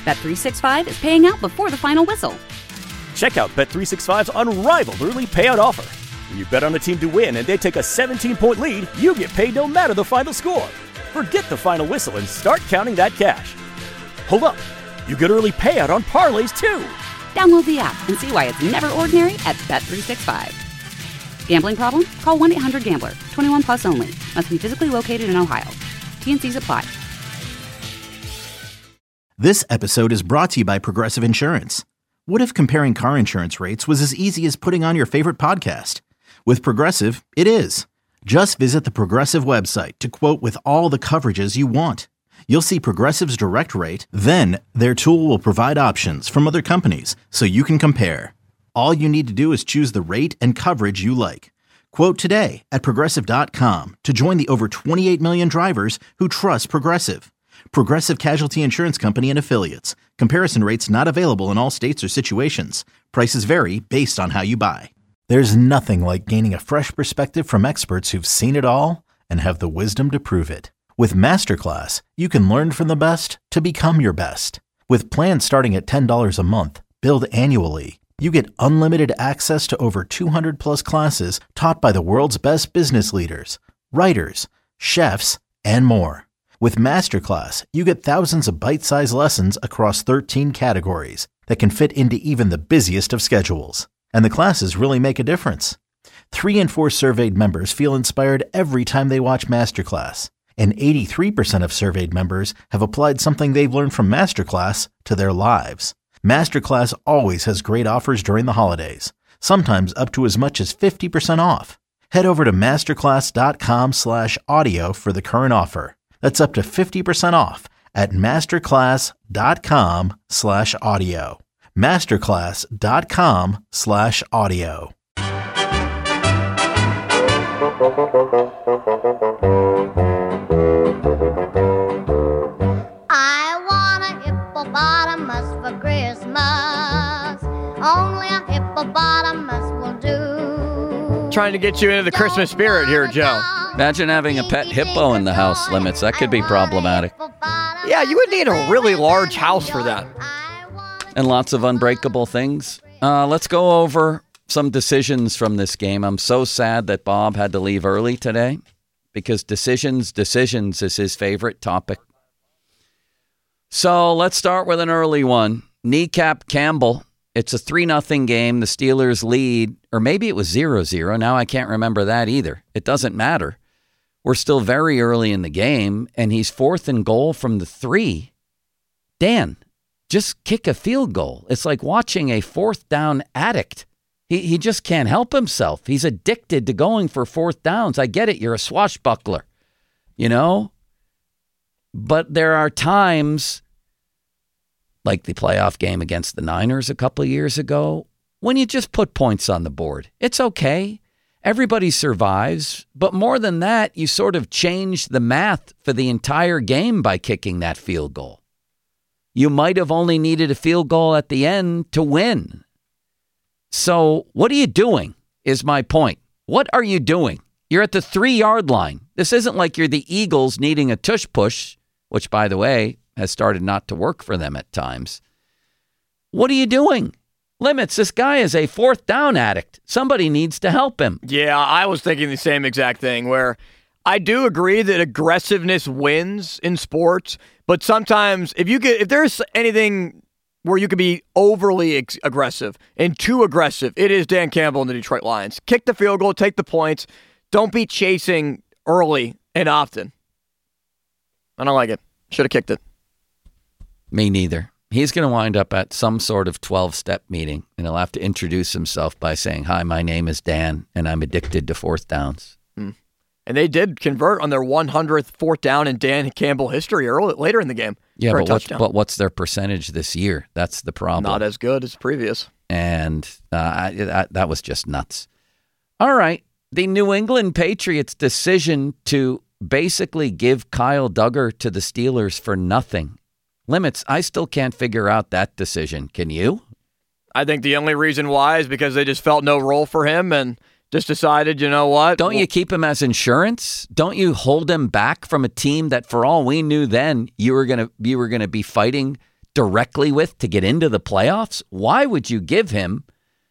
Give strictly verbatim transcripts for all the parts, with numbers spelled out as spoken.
Bet three sixty-five is paying out before the final whistle. Check out Bet three sixty-five's unrivaled early payout offer. When you bet on a team to win and they take a seventeen-point lead, you get paid no matter the final score. Forget the final whistle and start counting that cash. Hold up. You get early payout on parlays, too. Download the app and see why it's never ordinary at Bet three sixty-five. Gambling problem? Call one eight hundred gambler. twenty-one plus only. Must be physically located in Ohio. T N Cs apply. This episode is brought to you by Progressive Insurance. What if comparing car insurance rates was as easy as putting on your favorite podcast? With Progressive, it is. Just visit the Progressive website to quote with all the coverages you want. You'll see Progressive's direct rate, then their tool will provide options from other companies so you can compare. All you need to do is choose the rate and coverage you like. Quote today at Progressive dot com to join the over twenty-eight million drivers who trust Progressive. Progressive Casualty Insurance Company and Affiliates. Comparison rates not available in all states or situations. Prices vary based on how you buy. There's nothing like gaining a fresh perspective from experts who've seen it all and have the wisdom to prove it. With Masterclass, you can learn from the best to become your best. With plans starting at ten dollars a month, billed annually, you get unlimited access to over two hundred plus classes taught by the world's best business leaders, writers, chefs, and more. With Masterclass, you get thousands of bite-sized lessons across thirteen categories that can fit into even the busiest of schedules. And the classes really make a difference. Three in four surveyed members feel inspired every time they watch Masterclass. And eighty-three percent of surveyed members have applied something they've learned from Masterclass to their lives. Masterclass always has great offers during the holidays, sometimes up to as much as fifty percent off. Head over to masterclass.com slash audio for the current offer. That's up to fifty percent off at masterclass.com slash audio. Masterclass.com slash audio. I want a hippopotamus for Christmas. Only a hippopotamus will do. Trying to get you into the Christmas spirit here, Joe. Imagine having a pet hippo in the house, Limits. That could be problematic. Yeah, you would need a really large house for that. And lots of unbreakable things. Uh, let's go over some decisions from this game. I'm so sad that Bob had to leave early today because decisions, decisions is his favorite topic. So let's start with an early one. Kneecap Campbell. It's a three nothing game. The Steelers lead, or maybe it was zero zero. Now I can't remember that either. It doesn't matter. We're still very early in the game, and he's fourth and goal from the three. Dan, just kick a field goal. It's like watching a fourth down addict. He he just can't help himself. He's addicted to going for fourth downs. I get it. You're a swashbuckler, you know? But there are times, like the playoff game against the Niners a couple of years ago, when you just put points on the board. It's okay. Everybody survives. But more than that, you sort of change the math for the entire game by kicking that field goal. You might have only needed a field goal at the end to win. So what are you doing is my point. What are you doing? You're at the three-yard line. This isn't like you're the Eagles needing a tush-push, which, by the way, has started not to work for them at times. What are you doing? Limits, this guy is a fourth down addict. Somebody needs to help him. Yeah, I was thinking the same exact thing, where I do agree that aggressiveness wins in sports, but sometimes if you get if there's anything where you could be overly ex- aggressive and too aggressive, it is Dan Campbell and the Detroit Lions. Kick the field goal, take the points. Don't be chasing early and often. I don't like it. Should have kicked it. Me neither. He's going to wind up at some sort of twelve-step meeting, and he'll have to introduce himself by saying, "Hi, my name is Dan, and I'm addicted to fourth downs." Hmm. And they did convert on their one hundredth fourth down in Dan Campbell history early, later in the game. Yeah, for a but, what, touchdown. but what's their percentage this year? That's the problem. Not as good as previous. And uh, I, I, that was just nuts. All right. The New England Patriots' decision to basically give Kyle Duggar to the Steelers for nothing. Limits, I still can't figure out that decision. Can you? I think the only reason why is because they just felt no role for him and just decided, you know what? Don't you keep him as insurance? Don't you hold him back from a team that, for all we knew then, you were gonna you were gonna be fighting directly with to get into the playoffs? Why would you give him,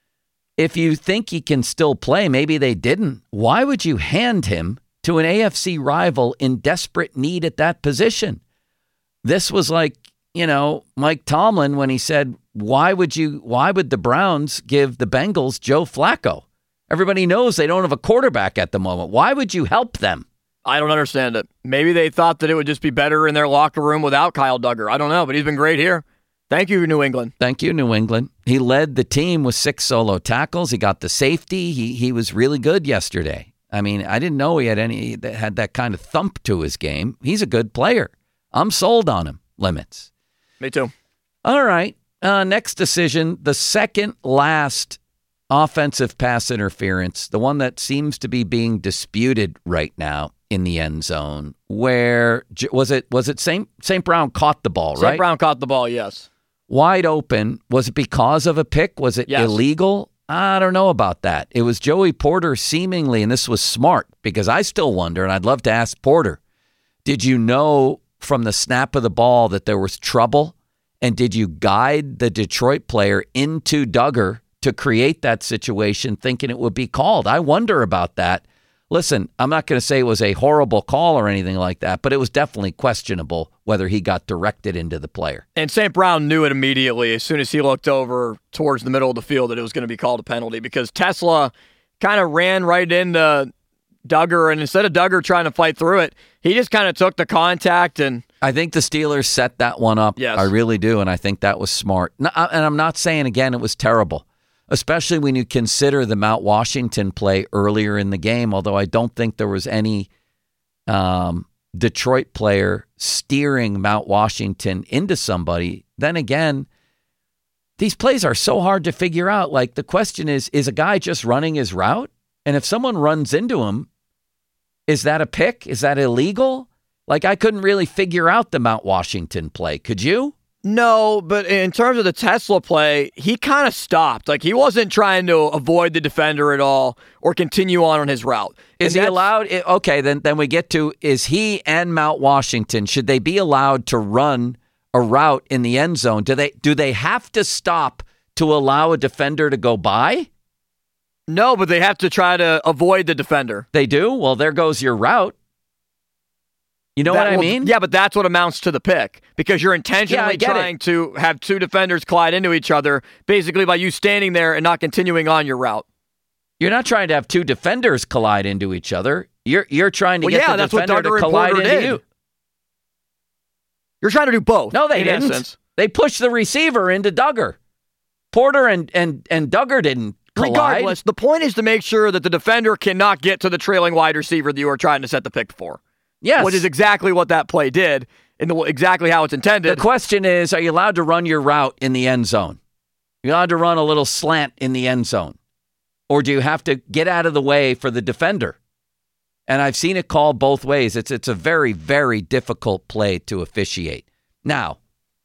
if you think he can still play, maybe they didn't, why would you hand him to an A F C rival in desperate need at that position? This was like, you know, Mike Tomlin when he said, why would you, why would the Browns give the Bengals Joe Flacco? Everybody knows they don't have a quarterback at the moment. Why would you help them? I don't understand it. Maybe they thought that it would just be better in their locker room without Kyle Duggar. I don't know, but he's been great here. Thank you, New England. Thank you, New England. He led the team with six solo tackles. He got the safety. He he was really good yesterday. I mean, I didn't know he had any that had that kind of thump to his game. He's a good player. I'm sold on him. Limits. Me too. All right. Uh, next decision, the second last offensive pass interference, the one that seems to be being disputed right now in the end zone, where was it? Was it Saint Saint Brown caught the ball, right? Saint Brown caught the ball, yes. Wide open. Was it because of a pick? Was it yes. illegal? I don't know about that. It was Joey Porter seemingly, and this was smart because I still wonder, and I'd love to ask Porter, did you know from the snap of the ball that there was trouble? And did you guide the Detroit player into Duggar to create that situation thinking it would be called? I wonder about that. Listen, I'm not going to say it was a horrible call or anything like that, but it was definitely questionable whether he got directed into the player. And Saint Brown knew it immediately as soon as he looked over towards the middle of the field that it was going to be called a penalty because Tesla kind of ran right into Duggar, and instead of Duggar trying to fight through it, he just kind of took the contact. And I think the Steelers set that one up. Yes. I really do, and I think that was smart. And I'm not saying, again, it was terrible, especially when you consider the Mount Washington play earlier in the game, although I don't think there was any um, Detroit player steering Mount Washington into somebody. Then again, these plays are so hard to figure out. Like, the question is, is a guy just running his route? And if someone runs into him, is that a pick? Is that illegal? Like, I couldn't really figure out the Mount Washington play. Could you? No, but in terms of the Tesla play, he kind of stopped. Like, he wasn't trying to avoid the defender at all or continue on on his route. Is he allowed? Okay, then, then we get to, is he and Mount Washington, should they be allowed to run a route in the end zone? Do they, do they have to stop to allow a defender to go by? No, but they have to try to avoid the defender. They do? Well, there goes your route. You know that, what I well, mean? Yeah, but that's what amounts to the pick because you're intentionally yeah, trying it. to have two defenders collide into each other, basically by you standing there and not continuing on your route. You're not trying to have two defenders collide into each other. You're you're trying to well, get yeah, the that's defender what to Duggar collide and Porter into did. you. You're trying to do both. No, they in didn't. Essence. They pushed the receiver into Duggar. Porter and and and Duggar didn't collide. Regardless, the point is to make sure that the defender cannot get to the trailing wide receiver that you are trying to set the pick for. Yes. Which is exactly what that play did and the, exactly how it's intended. The question is, are you allowed to run your route in the end zone? You're allowed to run a little slant in the end zone? Or do you have to get out of the way for the defender? And I've seen it called both ways. It's it's a very, very difficult play to officiate. Now,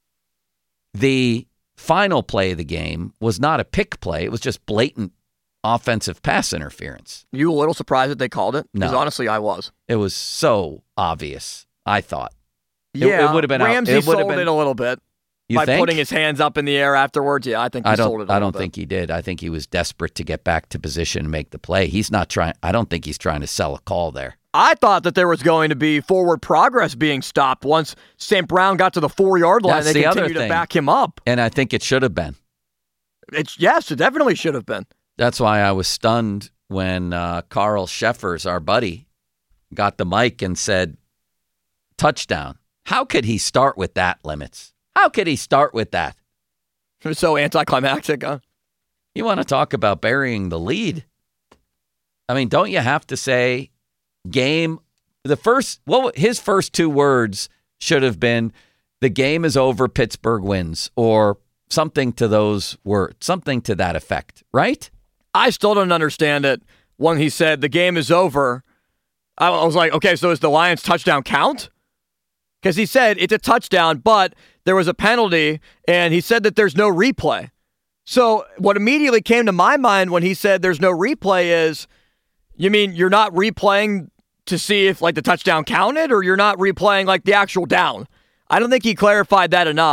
the final play of the game was not a pick play. It was just blatant offensive pass interference. You a little surprised that they called it? No. Because honestly, I was. It was so obvious, I thought. It, Yeah, it would have been out- Ramsey it would have sold been- it a little bit You by think? putting his hands up in the air afterwards. Yeah, I think he I sold it don't. a I little don't bit. think he did. I think he was desperate to get back to position and make the play. He's not trying. I don't think he's trying to sell a call there. I thought that there was going to be forward progress being stopped once Saint Brown got to the four-yard line. That's They the other continued to thing. back him up. And I think it should have been. It's yes, it definitely should have been. That's why I was stunned when uh, Carl Sheffers, our buddy, got the mic and said, touchdown. How could he start with that, Limits? How could he start with that? It was so anticlimactic, huh? You want to talk about burying the lead? I mean, don't you have to say game? The first, well, his first two words should have been the game is over, Pittsburgh wins, or something to those words, something to that effect, right? I still don't understand it when he said the game is over. I was like, okay, so is the Lions touchdown count? Because he said it's a touchdown, but there was a penalty, and he said that there's no replay. So what immediately came to my mind when he said there's no replay is, you mean you're not replaying to see if like the touchdown counted, or you're not replaying like the actual down? I don't think he clarified that enough.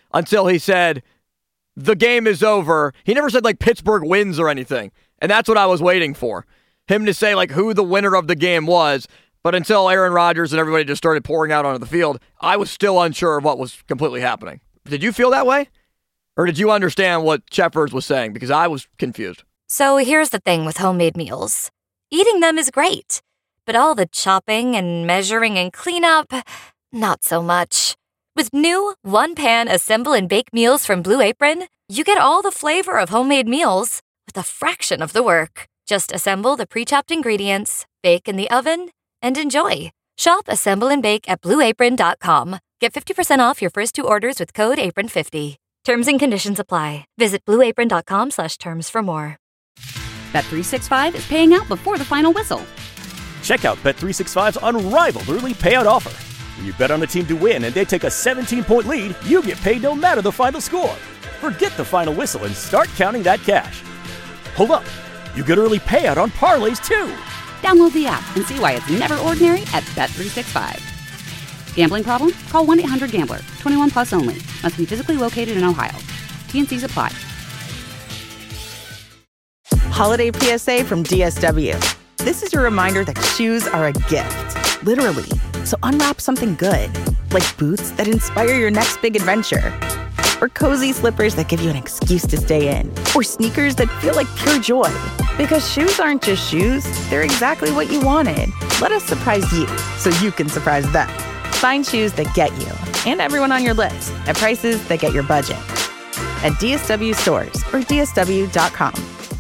until he said, the game is over. He never said, like, Pittsburgh wins or anything. And that's what I was waiting for. Him to say, like, who the winner of the game was. But until Aaron Rodgers and everybody just started pouring out onto the field, I was still unsure of what was completely happening. Did you feel that way? Or did you understand what Sheffers was saying? Because I was confused. So here's the thing with homemade meals. Eating them is great. But all the chopping and measuring and cleanup, not so much. With new one-pan assemble and bake meals from Blue Apron, you get all the flavor of homemade meals with a fraction of the work. Just assemble the pre-chopped ingredients, bake in the oven, and enjoy. Shop Assemble and Bake at blue apron dot com. Get fifty percent off your first two orders with code apron fifty. Terms and conditions apply. Visit blue apron dot com slash terms for more. Bet three sixty-five is paying out before the final whistle. Check out Bet three sixty-five's unrivaled early payout offer. When you bet on a team to win and they take a seventeen-point lead, you get paid no matter the final score. Forget the final whistle and start counting that cash. Hold up. You get early payout on parlays, too. Download the app and see why it's never ordinary at Bet three sixty-five. Gambling problem? Call one eight hundred gambler. twenty-one plus only. Must be physically located in Ohio. T N Cs apply. Holiday P S A from D S W. This is your reminder that shoes are a gift, literally. So unwrap something good, like boots that inspire your next big adventure, or cozy slippers that give you an excuse to stay in, or sneakers that feel like pure joy. Because shoes aren't just shoes, they're exactly what you wanted. Let us surprise you so you can surprise them. Find shoes that get you and everyone on your list at prices that get your budget at D S W stores or D S W dot com.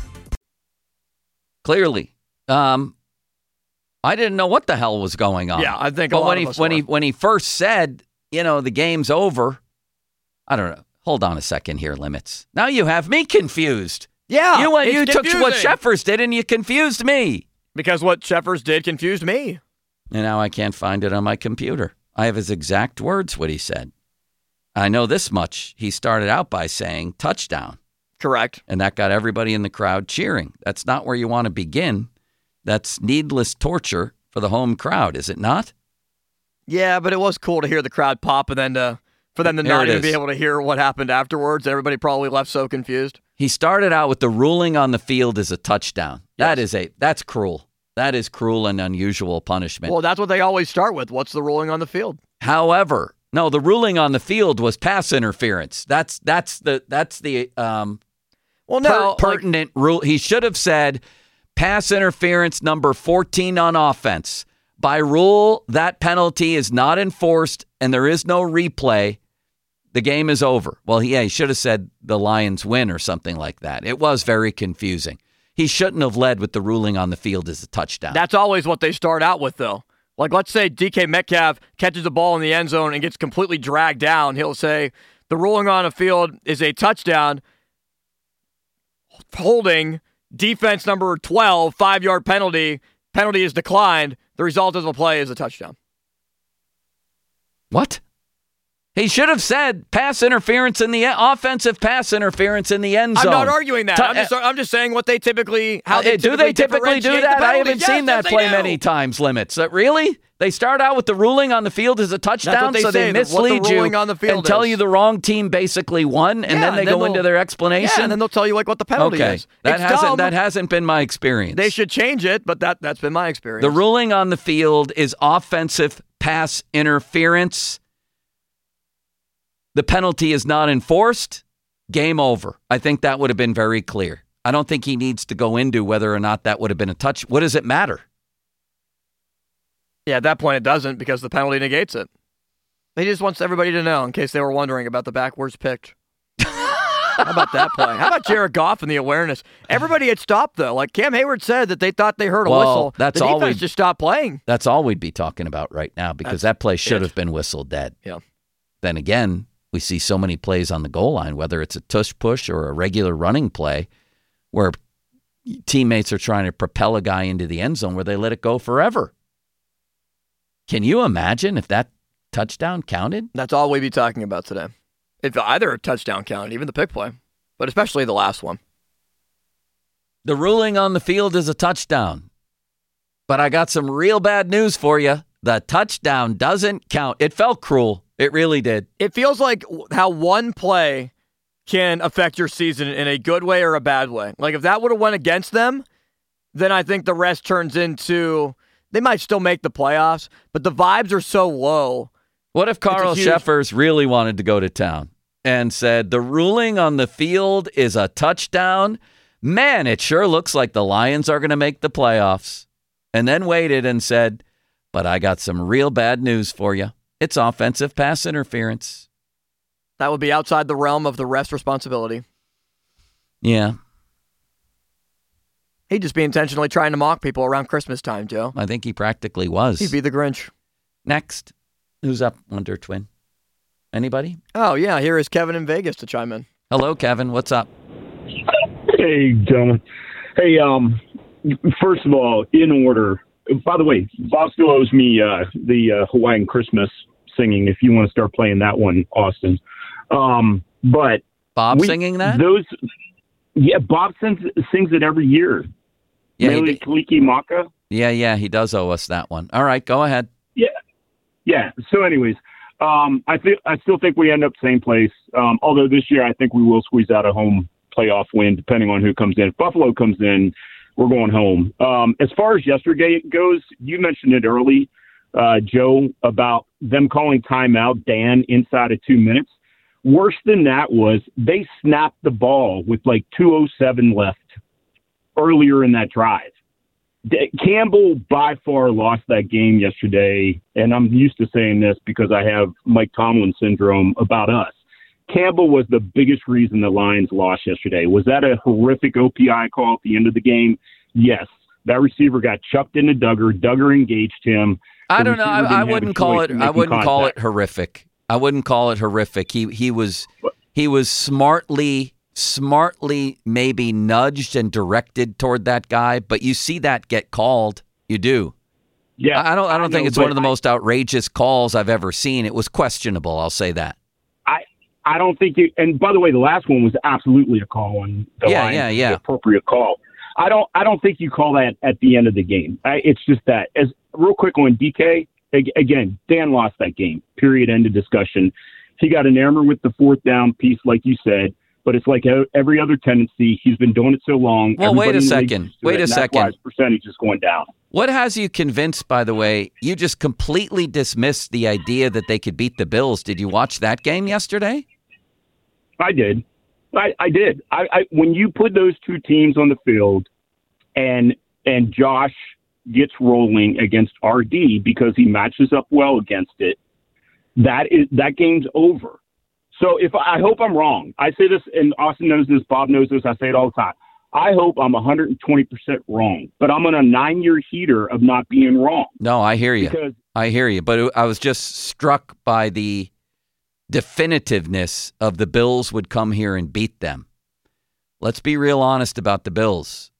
Clearly. Um, I didn't know what the hell was going on. Yeah, I think a but lot when of he us when were. he when he first said, you know, the game's over, I don't know. Hold on a second here, Limits. Now you have me confused. Yeah, you went, it's you took what confusing. Sheffers did and you confused me. Because what Sheffers did confused me. And now I can't find it on my computer. I have his exact words, what he said. I know this much. He started out by saying touchdown. Correct. And that got everybody in the crowd cheering. That's not where you want to begin. That's needless torture for the home crowd, is it not? Yeah, but it was cool to hear the crowd pop and then to, for them to Here not it even be is. able to hear what happened afterwards. Everybody probably left so confused. He started out with the ruling on the field is a touchdown. That Yes. is a that's cruel. That is cruel and unusual punishment. Well, that's what they always start with. What's the ruling on the field? However, no, the ruling on the field was pass interference. That's that's the that's the um Well, per- no. like- pertinent rule. He should have said pass interference number fourteen on offense. By rule, that penalty is not enforced and there is no replay. The game is over. Well, yeah, he should have said the Lions win or something like that. It was very confusing. He shouldn't have led with the ruling on the field as a touchdown. That's always what they start out with, though. Like, let's say D K Metcalf catches the ball in the end zone and gets completely dragged down. He'll say, the ruling on a field is a touchdown, holding defense number twelve, five-yard penalty. Penalty is declined. The result of the play is a touchdown. What? He should have said pass interference in the e- offensive pass interference in the end zone. I'm not arguing that. Tu- I'm just, I'm just saying what they typically, how they Uh, do typically they typically do differentiate that? the I haven't penalties. seen Yes, that yes, play they do. many times. Limits. Uh, really? They start out with the ruling on the field as a touchdown, they so say, they that what the mislead you ruling on the field and tell is. you the wrong team basically won, and Yeah, then they and then go into they'll- their explanation. Yeah, and then they'll tell you like what the penalty okay, is. that It's hasn't dumb. that hasn't been my experience. They should change it, but that that's been my experience. The ruling on the field is offensive pass interference. The penalty is not enforced. Game over. I think that would have been very clear. I don't think he needs to go into whether or not that would have been a touch. What does it matter? Yeah, at that point it doesn't because the penalty negates it. He just wants everybody to know in case they were wondering about the backwards pitch. How about that play? How about Jared Goff and the awareness? Everybody had stopped, though. Like Cam Hayward said that they thought they heard a Well, whistle. that's the all defense we- just stopped playing. That's all we'd be talking about right now because That's that play should it. have been whistle dead. Yeah. Then again, we see so many plays on the goal line, whether it's a tush push or a regular running play, where teammates are trying to propel a guy into the end zone where they let it go forever. Can you imagine if that touchdown counted? That's all we'd be talking about today. If either a touchdown counted, even the pick play, but especially the last one. The ruling on the field is a touchdown. But I got some real bad news for you. The touchdown doesn't count. It felt cruel. It really did. It feels like how one play can affect your season in a good way or a bad way. Like if that would have went against them, then I think the rest turns into they might still make the playoffs, but the vibes are so low. What if Carl huge... Sheffers really wanted to go to town and said the ruling on the field is a touchdown? Man, it sure looks like the Lions are going to make the playoffs. And then waited and said, but I got some real bad news for you. It's offensive pass interference. That would be outside the realm of the ref's responsibility. Yeah. He'd just be intentionally trying to mock people around Christmas time, Joe. I think he practically was. He'd be the Grinch. Next. Who's up, Wonder Twin? Anybody? Oh, yeah. Here is Kevin in Vegas to chime in. Hello, Kevin. What's up? Hey, gentlemen. Hey, um, first of all, in order. By the way, Bob still owes me uh, the uh, Hawaiian Christmas singing. If you want to start playing that one, Austin. Um, but Bob we, singing that? Those, yeah, Bob sings sings it every year. Yeah, Mele Kaliki Maka. Yeah, yeah, he does owe us that one. All right, go ahead. Yeah, yeah. So, anyways, um, I think I still think we end up same place. Um, although this year, I think we will squeeze out a home playoff win, depending on who comes in. If Buffalo comes in, we're going home. Um, as far as yesterday goes, you mentioned it early, uh, Joe, about them calling timeout, Dan, inside of two minutes. Worse than that was they snapped the ball with like two oh seven left earlier in that drive. D- Campbell by far lost that game yesterday, and I'm used to saying this because I have Mike Tomlin syndrome about us. Campbell was the biggest reason the Lions lost yesterday. Was that a horrific O P I call at the end of the game? Yes. That receiver got chucked into Duggar. Duggar engaged him. I don't know. I, I wouldn't call it. I wouldn't contact. call it horrific. I wouldn't call it horrific. He he was he was smartly smartly maybe nudged and directed toward that guy, but you see that get called. You do. Yeah. I don't. I don't I think know, it's one of the I, most outrageous calls I've ever seen. It was questionable. I'll say that. I I don't think you. And by the way, the last one was absolutely a call on the yeah, line. Yeah, yeah, the appropriate call. I don't. I don't think you call that at the end of the game. I, it's just that. As real quick on D K. Again, Dan lost that game. Period. End of discussion. He got enamored with the fourth down piece, like you said. But it's like every other tendency. He's been doing it so long. Well, wait a second. Wait a second. His percentage is going down. What has you convinced, by the way, you just completely dismissed the idea that they could beat the Bills. Did you watch that game yesterday? I did. I, I did. I, I when you put those two teams on the field and and Josh gets rolling against R D because he matches up well against it, that is that game's over. So if I hope I'm wrong. I say this, and Austin knows this, Bob knows this, I say it all the time. I hope I'm one hundred twenty percent wrong, but I'm on a nine-year heater of not being wrong. No, I hear you. Because, I hear you, but I was just struck by the definitiveness of the Bills would come here and beat them. Let's be real honest about the Bills.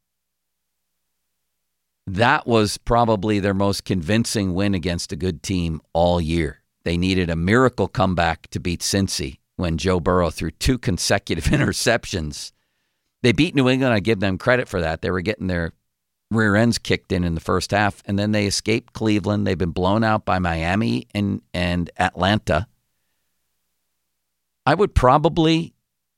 That was probably their most convincing win against a good team all year. They needed a miracle comeback to beat Cincy when Joe Burrow threw two consecutive interceptions. They beat New England. I give them credit for that. They were getting their rear ends kicked in in the first half, and then they escaped Cleveland. They've been blown out by Miami and, and Atlanta. I would probably...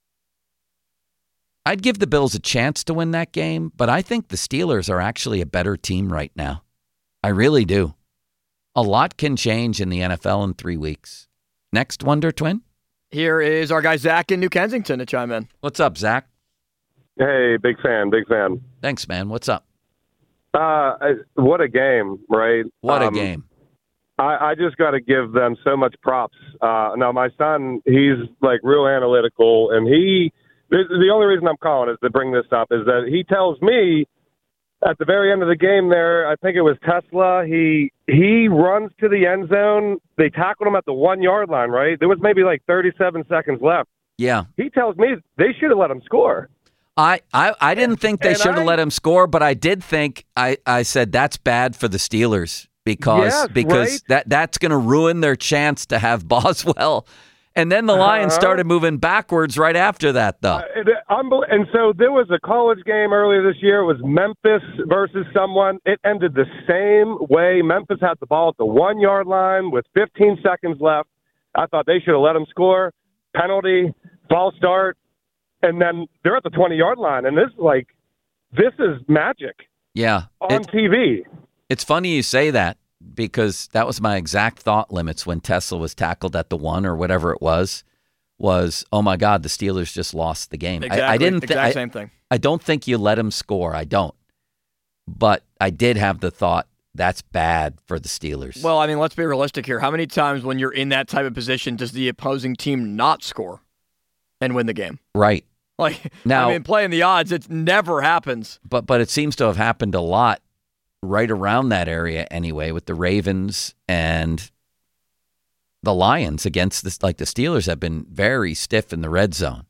I'd give the Bills a chance to win that game, but I think the Steelers are actually a better team right now. I really do. A lot can change in the N F L in three weeks. Next, Wonder Twin. Here is our guy Zach in New Kensington to chime in. What's up, Zach? Hey, big fan, big fan. Thanks, man. What's up? Uh, what a game, right? What um, a game. I, I just got to give them so much props. Uh, now, my son, he's like real analytical, and he... The only reason I'm calling is to bring this up is that he tells me at the very end of the game there, I think it was Tesla, he he runs to the end zone. They tackled him at the one-yard line, right? There was maybe like thirty-seven seconds left. Yeah. He tells me they should have let him score. I, I, I didn't think they should have let him score, but I did think, I, I said that's bad for the Steelers because, yes, because right? that that's going to ruin their chance to have Boswell. And then the Lions started moving backwards right after that, though. Uh, it, unbel- and so there was a college game earlier this year. It was Memphis versus someone. It ended the same way. Memphis had the ball at the one-yard line with fifteen seconds left. I thought they should have let them score, penalty, false start, and then they're at the twenty-yard line. And this is like, this is magic. Yeah. On it, T V. It's funny you say that because that was my exact thought limits when Tesla was tackled at the one or whatever it was, was, oh my God, the Steelers just lost the game. Exactly. I, I didn't th- exact I, same thing. I don't think you let him score. I don't. But I did have the thought, that's bad for the Steelers. Well, I mean, let's be realistic here. How many times when you're in that type of position does the opposing team not score and win the game? Right. Like, now, I mean, playing the odds, it never happens. But but it seems to have happened a lot right around that area anyway, with the Ravens and the Lions against this. Like the Steelers have been very stiff in the red zone.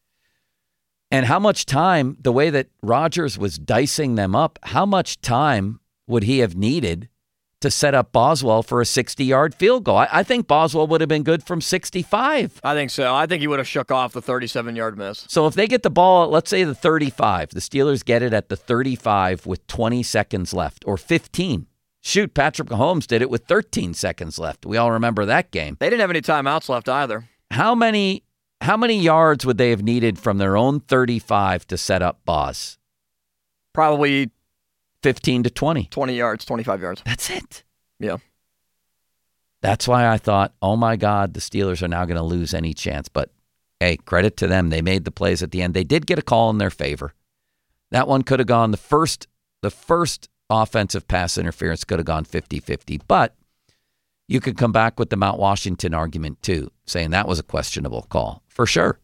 And how much time, the way that Rodgers was dicing them up, how much time would he have needed to set up Boswell for a sixty-yard field goal? I, I think Boswell would have been good from sixty-five. I think so. I think he would have shook off the thirty-seven-yard miss. So if they get the ball, let's say the thirty-five, the Steelers get it at the thirty-five with twenty seconds left, or fifteen. Shoot, Patrick Mahomes did it with thirteen seconds left. We all remember that game. They didn't have any timeouts left either. How many how many yards would they have needed from their own thirty-five to set up Boz? Probably fifteen to twenty. twenty yards, twenty-five yards. That's it. Yeah. That's why I thought, oh my God, the Steelers are now going to lose any chance. But hey, credit to them. They made the plays at the end. They did get a call in their favor. That one could have gone, the first, the first offensive pass interference could have gone fifty-fifty. But you could come back with the Mount Washington argument too, saying that was a questionable call. For sure.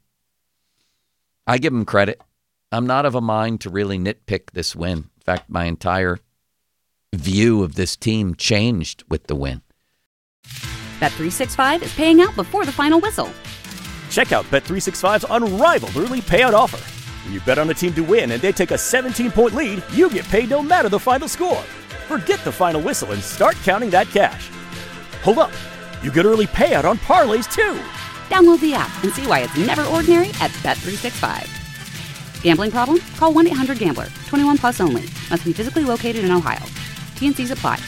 I give them credit. I'm not of a mind to really nitpick this win. In fact, my entire view of this team changed with the win. Bet three sixty-five is paying out before the final whistle. Check out Bet three sixty-five's unrivaled early payout offer. When you bet on a team to win and they take a seventeen-point lead, you get paid no matter the final score. Forget the final whistle and start counting that cash. Hold up. You get early payout on parlays, too. Download the app and see why it's never ordinary at Bet three sixty-five. Gambling problem? Call one eight hundred gambler. twenty-one plus only. Must be physically located in Ohio. T N Cs apply.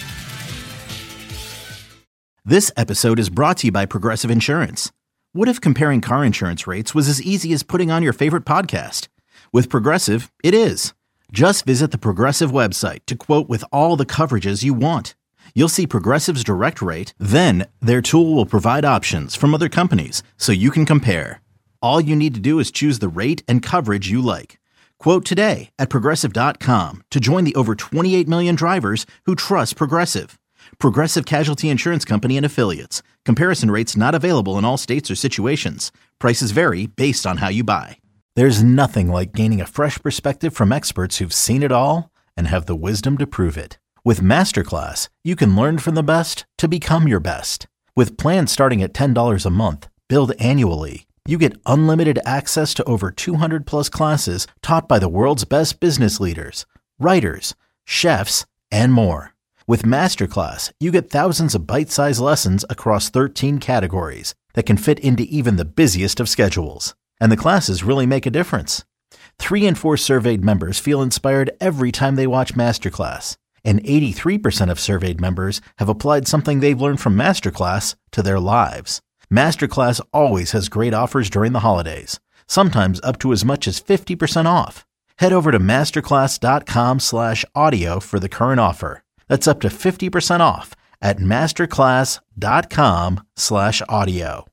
This episode is brought to you by Progressive Insurance. What if comparing car insurance rates was as easy as putting on your favorite podcast? With Progressive, it is. Just visit the Progressive website to quote with all the coverages you want. You'll see Progressive's direct rate, then their tool will provide options from other companies so you can compare. All you need to do is choose the rate and coverage you like. Quote today at Progressive dot com to join the over twenty-eight million drivers who trust Progressive. Progressive Casualty Insurance Company and Affiliates. Comparison rates not available in all states or situations. Prices vary based on how you buy. There's nothing like gaining a fresh perspective from experts who've seen it all and have the wisdom to prove it. With Masterclass, you can learn from the best to become your best. With plans starting at ten dollars a month, billed annually, you get unlimited access to over two hundred plus classes taught by the world's best business leaders, writers, chefs, and more. With Masterclass, you get thousands of bite-sized lessons across thirteen categories that can fit into even the busiest of schedules. And the classes really make a difference. Three in four surveyed members feel inspired every time they watch Masterclass. And eighty-three percent of surveyed members have applied something they've learned from Masterclass to their lives. Masterclass always has great offers during the holidays, sometimes up to as much as fifty percent off. Head over to masterclass.com slash audio for the current offer. That's up to fifty percent off at masterclass.com slash audio.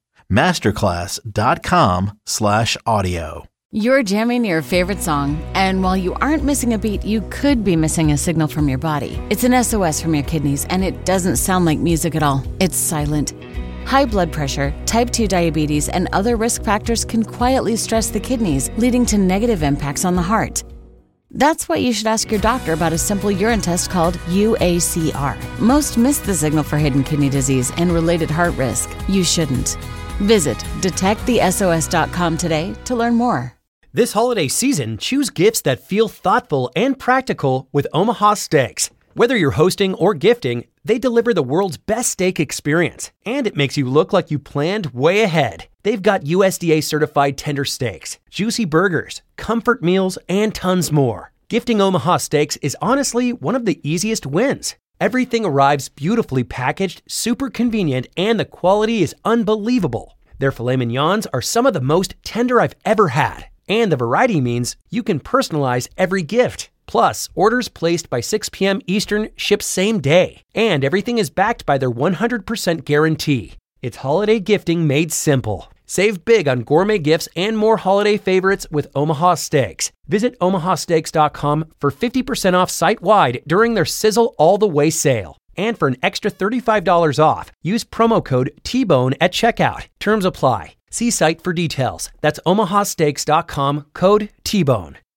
Masterclass.com slash audio. You're jamming your favorite song, and while you aren't missing a beat, you could be missing a signal from your body. It's an S O S from your kidneys, and it doesn't sound like music at all. It's silent. High blood pressure, type two diabetes, and other risk factors can quietly stress the kidneys, leading to negative impacts on the heart. That's why you should ask your doctor about a simple urine test called U A C R. Most miss the signal for hidden kidney disease and related heart risk. You shouldn't. Visit detect the S O S dot com today to learn more. This holiday season, choose gifts that feel thoughtful and practical with Omaha Steaks. Whether you're hosting or gifting, they deliver the world's best steak experience, and it makes you look like you planned way ahead. They've got U S D A-certified tender steaks, juicy burgers, comfort meals, and tons more. Gifting Omaha Steaks is honestly one of the easiest wins. Everything arrives beautifully packaged, super convenient, and the quality is unbelievable. Their filet mignons are some of the most tender I've ever had. And the variety means you can personalize every gift. Plus, orders placed by six p.m. Eastern ship same day. And everything is backed by their one hundred percent guarantee. It's holiday gifting made simple. Save big on gourmet gifts and more holiday favorites with Omaha Steaks. Visit omaha steaks dot com for fifty percent off site-wide during their Sizzle All the Way sale. And for an extra thirty-five dollars off, use promo code T bone at checkout. Terms apply. See site for details. That's omaha steaks dot com, code T bone.